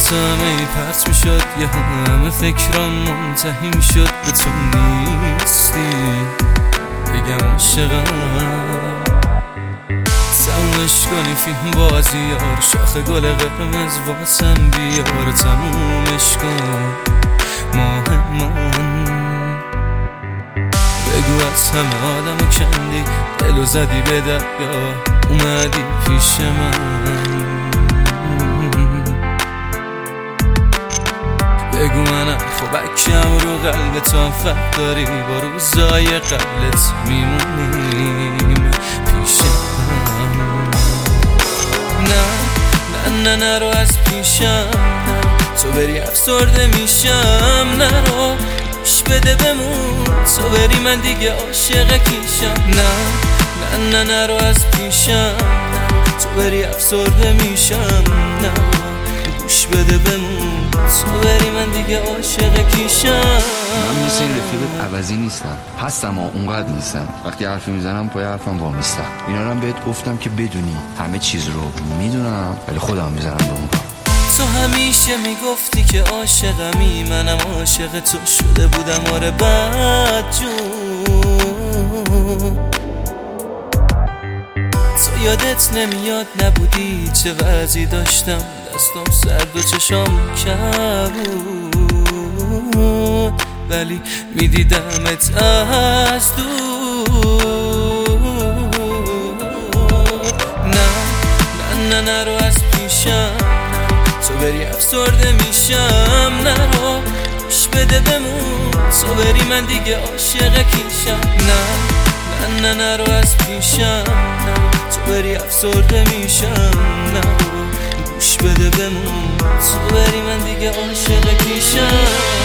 واسم ای پرت میشد یه همه فکرام منتهی میشد به تو نیستی بگم عاشقم تمومش کنی فیلم بازی یار شاخ گل قرمز واسم بیار تمومش کن ماه من بگو از همه آدمو کندی دلو زدی به دریا اومدی پیش من بگو منم خوبکم رو قلب تو هم فرق داری با روزای قبلت میمونیم پیش هم نه نرو از پیشم تو بری افسرده میشم نرو گوش بده بمون تو بری من دیگه عاشق کیشم نه نرو از پیشم تو بری افسرده میشم نرو گوش بده بمون تو بری من دیگه عاشق کیشم من مثل این رفیقت عوضی نیستم هستم ها اونقدر نیستم وقتی حرفی میزنم پای حرفم وامیستم اینا رو هم بهت گفتم که بدونی همه چیز رو میدونم ولی خودم میزنم به اون تو همیشه میگفتی که عاشقمی منم عاشق تو شده بودم آره بدجون تو یادت نمیاد نبودی چه وضعی داشتم دستم سرد و چشام کبود ولی میدیدمت از دور نه نرو از پیشم تو بری افسرده میشم نرو گوش بده بمون تو بری من دیگه عاشق کیشم نه نرو از پیشم تو بری افسرده میشم نرو گوش بده بمون تو بری من دیگه عاشق کیشم